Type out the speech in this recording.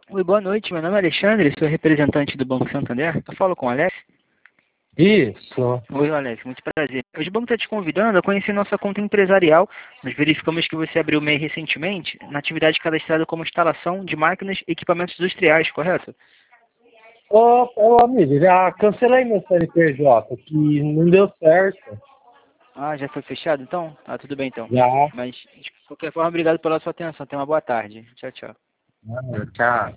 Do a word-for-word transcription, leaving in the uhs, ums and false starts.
Oi, boa noite. Meu nome é Alexandre, sou representante do Banco Santander. Eu falo com o Alex. Isso. Oi, Alex, muito prazer. Hoje o banco está te convidando a conhecer nossa conta empresarial. Nós verificamos que você abriu o M E I recentemente na atividade cadastrada como instalação de máquinas e equipamentos industriais, correto? Ô, ô amigo, já cancelei meu C N P J, que não deu certo. Ah, já foi fechado então? Ah, tudo bem então. Já. Mas, de qualquer forma, obrigado pela sua atenção. Tenha uma boa tarde. Tchau, tchau. Ah, tchau.